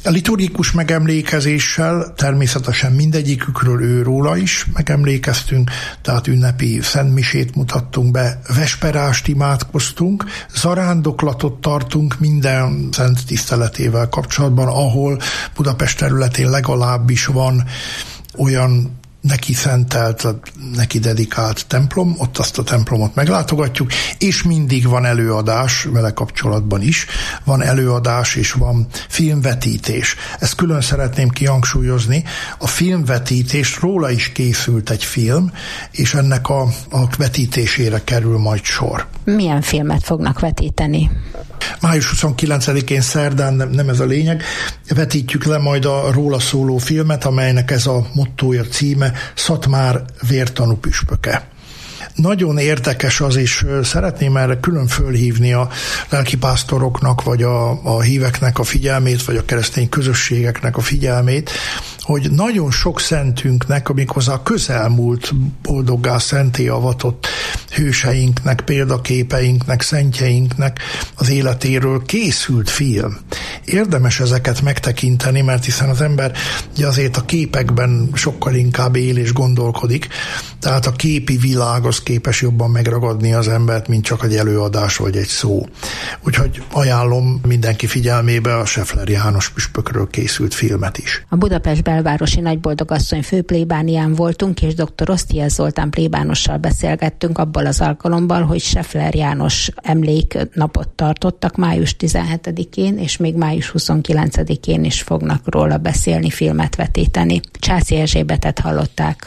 A liturgikus megemlékezéssel természetesen mindegyikükről őróla is megemlékeztünk, tehát ünnepi szentmisét mutattunk be, vesperást imádkoztunk, zarándoklatot tartunk minden szent tiszteletével kapcsolatban, ahol Budapest területén legalábbis van olyan neki szentelt, neki dedikált templom, ott azt a templomot meglátogatjuk, és mindig van előadás, vele kapcsolatban is, van előadás és van filmvetítés. Ezt külön szeretném kihangsúlyozni, a filmvetítés, róla is készült egy film, és ennek a, a vetítésére kerül majd sor. Milyen filmet fognak vetíteni? május huszonkilencedikén szerdán, nem, nem ez a lényeg, vetítjük le majd a róla szóló filmet, amelynek ez a mottója, címe Szatmár vértanú püspöke. Nagyon érdekes az, és szeretném erre külön fölhívni a lelkipásztoroknak, vagy a, a híveknek a figyelmét, vagy a keresztény közösségeknek a figyelmét, hogy nagyon sok szentünknek, amikhozzá a közelmúlt boldoggá szenté avatott hőseinknek, példaképeinknek, szentjeinknek az életéről készült film. Érdemes ezeket megtekinteni, mert hiszen az ember ugye azért a képekben sokkal inkább él és gondolkodik, tehát a képi világ az képes jobban megragadni az embert, mint csak egy előadás vagy egy szó. Úgyhogy ajánlom mindenki figyelmébe a Scheffler János püspökről készült filmet is. A Budapest belvárosi nagyboldogasszony főplébánián voltunk, és dr. Osztiel Zoltán plébánossal beszélgettünk abból az alkalommal, hogy Scheffler János emléknapot tartottak május tizenhetedikén, és még május huszonkilencedikén is fognak róla beszélni, filmet vetíteni. Császi Erzsébetet hallották.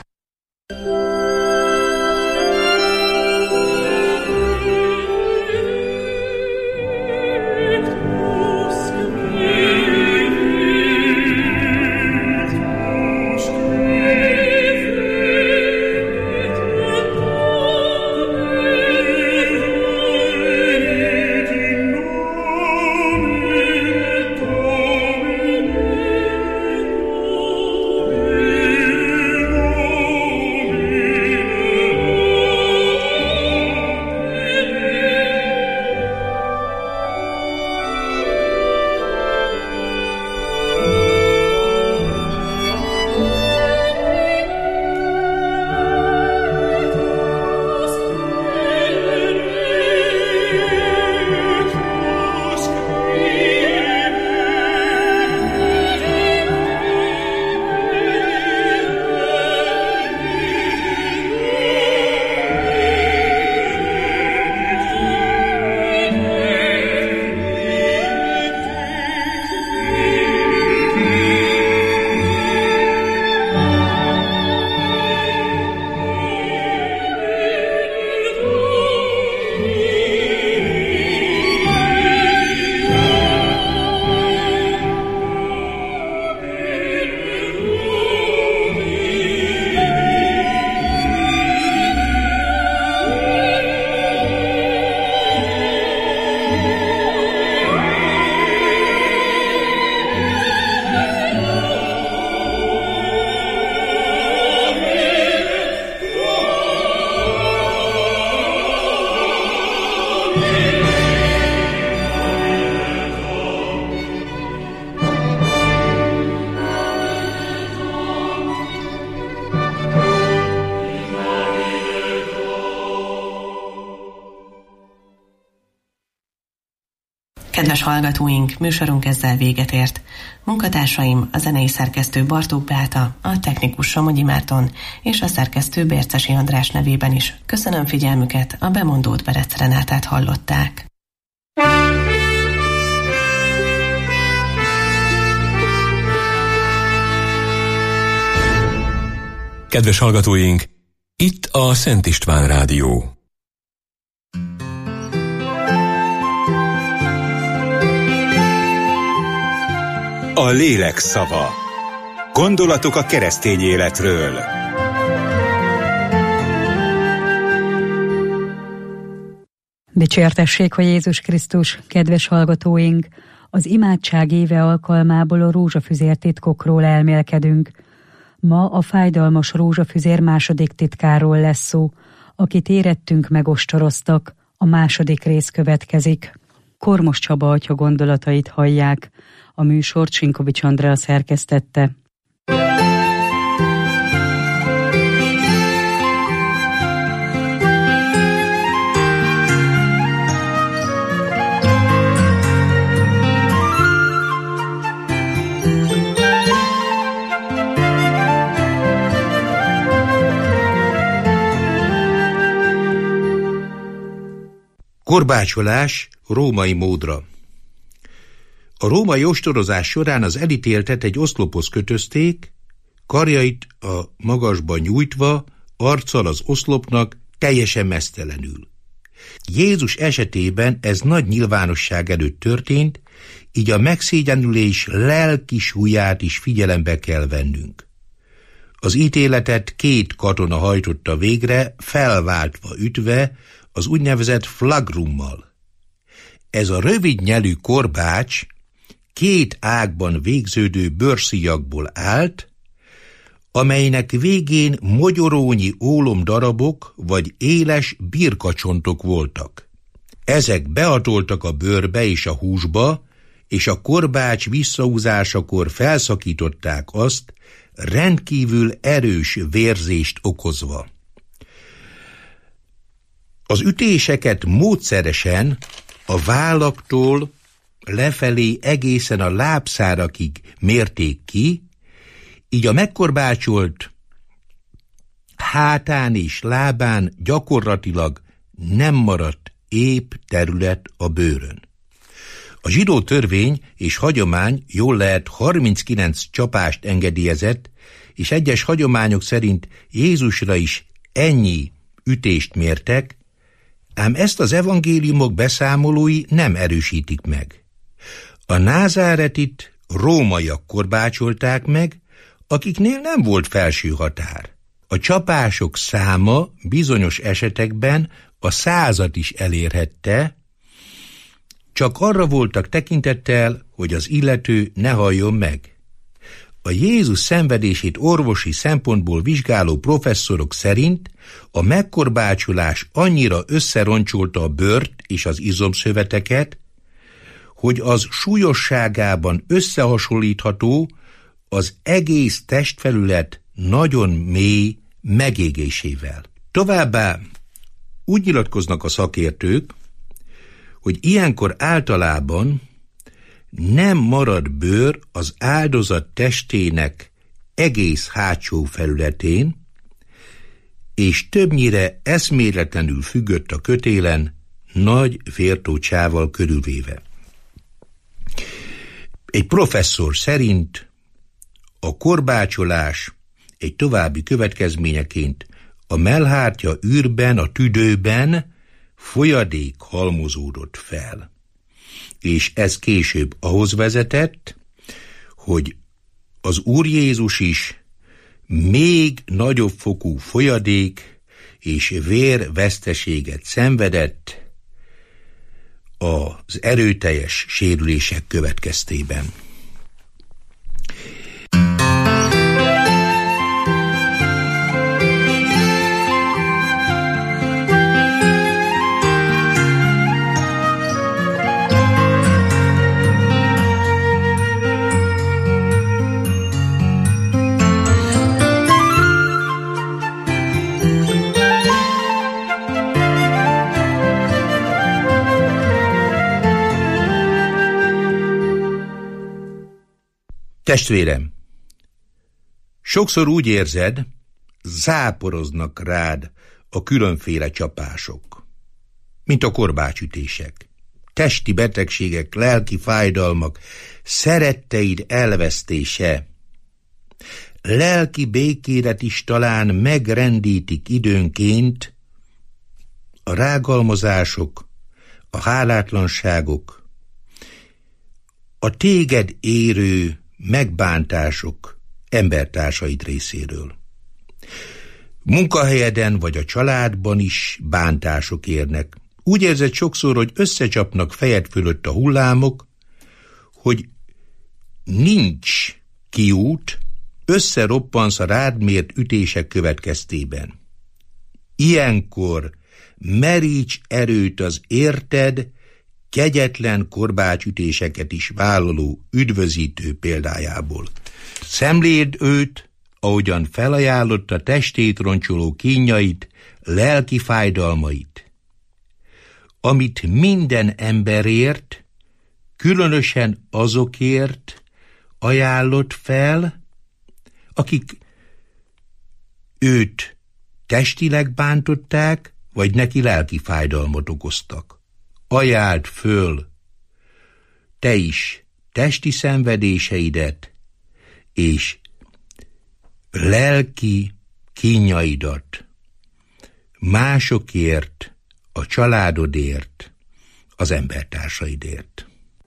Kedves hallgatóink, műsorunk ezzel véget ért. Munkatársaim, a zenei szerkesztő Bartók Beáta, a technikus Somogyi Márton és a szerkesztő Bércesi András nevében is. Köszönöm figyelmüket, a bemondót Berec Renátát hallották. Kedves hallgatóink, itt a Szent István Rádió. A lélek szava. Gondolatok a keresztény életről. Dicsértessék a Jézus Krisztus, kedves hallgatóink! Az imádság éve alkalmából a rózsafüzér titkokról elmélkedünk. Ma a fájdalmas rózsafüzér második titkáról lesz szó, akit érettünk megostoroztak, a második rész következik. Kormos Csaba atya gondolatait hallják. A műsort Sinkovics Andrea szerkesztette. Korbácsolás római módra. A római ostorozás során az elítéltet egy oszlophoz kötözték, karjait a magasba nyújtva, arccal az oszlopnak, teljesen meztelenül. Jézus esetében ez nagy nyilvánosság előtt történt, így a megszégyenülés lelki súlyát is figyelembe kell vennünk. Az ítéletet két katona hajtotta végre, felváltva ütve, az úgynevezett flagrummal. Ez a rövid nyelű korbács két ágban végződő bőrszíjakból állt, amelynek végén mogyorónyi ólomdarabok vagy éles birkacsontok voltak. Ezek behatoltak a bőrbe és a húsba, és a korbács visszahúzásakor felszakították azt, rendkívül erős vérzést okozva. Az ütéseket módszeresen a vállaktól lefelé egészen a lábszárakig mérték ki, így a megkorbácsolt hátán és lábán gyakorlatilag nem maradt épp terület a bőrön. A zsidó törvény és hagyomány jól lehet harminckilenc csapást engedélyezett, és egyes hagyományok szerint Jézusra is ennyi ütést mértek, ám ezt az evangéliumok beszámolói nem erősítik meg. A názáretit rómaiak korbácsolták meg, akiknél nem volt felső határ. A csapások száma bizonyos esetekben a százat is elérhette, csak arra voltak tekintettel, hogy az illető ne halljon meg. A Jézus szenvedését orvosi szempontból vizsgáló professzorok szerint a megkorbácsolás annyira összeroncsolta a bőrt és az izomszöveteket, hogy az súlyosságában összehasonlítható az egész testfelület nagyon mély megégésével. Továbbá úgy nyilatkoznak a szakértők, hogy ilyenkor általában nem marad bőr az áldozat testének egész hátsó felületén, és többnyire eszméletlenül függött a kötélen, nagy vértócsával körülvéve. Egy professzor szerint a korbácsolás egy további következményeként a mellhártya űrben, a tüdőben folyadék halmozódott fel. És ez később ahhoz vezetett, hogy az Úr Jézus is még nagyobb fokú folyadék és vérveszteséget szenvedett az erőteljes sérülések következtében. Testvérem, sokszor úgy érzed, záporoznak rád a különféle csapások, mint a korbácsütések, testi betegségek, lelki fájdalmak, szeretteid elvesztése, lelki békéret is talán megrendítik időnként a rágalmazások, a hálátlanságok, a téged érő megbántások embertársaid részéről. Munkahelyeden vagy a családban is bántások érnek. Úgy érzed sokszor, hogy összecsapnak fejed fölött a hullámok, hogy nincs kiút, összeroppansz a rád mért ütések következtében. Ilyenkor meríts erőt az érted kegyetlen korbácsütéseket is vállaló üdvözítő példájából. Szemléld őt, ahogyan felajánlotta testét roncsoló kínjait, lelki fájdalmait, amit minden emberért, különösen azokért ajánlott fel, akik őt testileg bántották, vagy neki lelki fájdalmat okoztak. Ajánld föl te is testi szenvedéseidet, és lelki kínjaidat másokért, a családodért, az embertársaidért.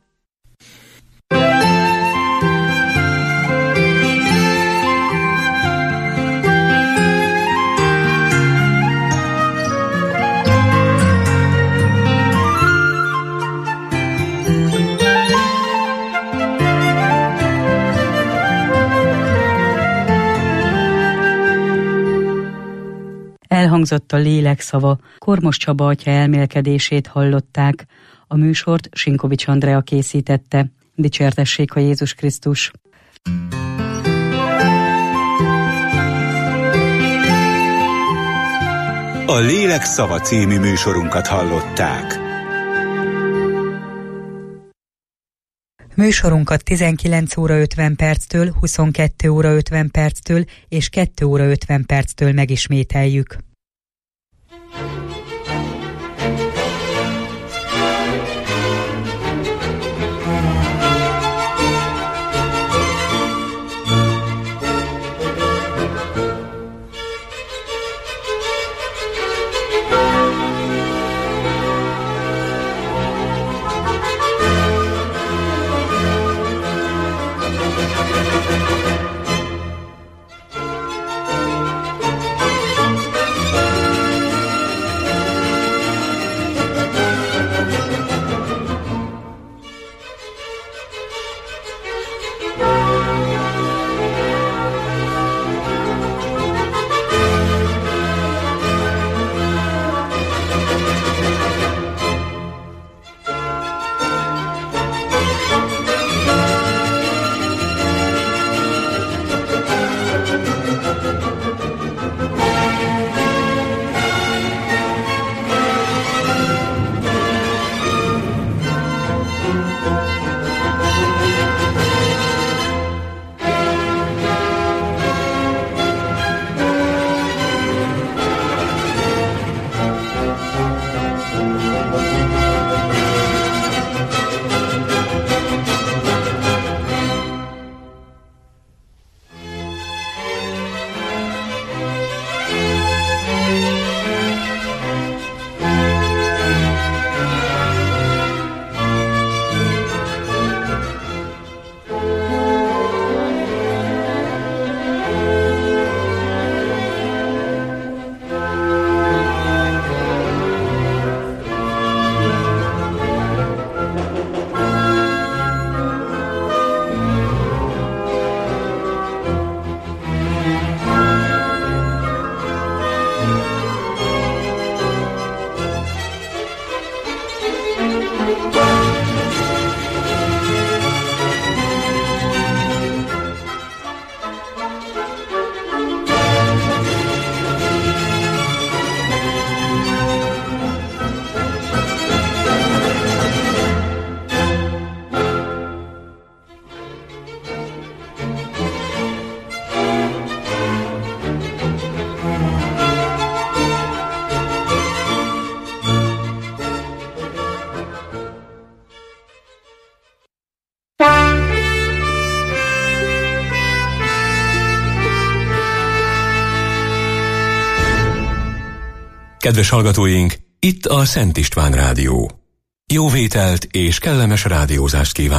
Elhangzott a lélek szava, Kormos Csaba atya elmélkedését hallották. A műsort Sinkovics Andrea készítette. Dicsértessék a Jézus Krisztus! A Lélek szava című műsorunkat hallották. Műsorunkat tizenkilenc óra ötven perctől, huszonkettő óra ötven perctől és kettő óra ötven perctől megismételjük. Kedves hallgatóink, itt a Szent István Rádió. Jó vételt és kellemes rádiózást kívánok!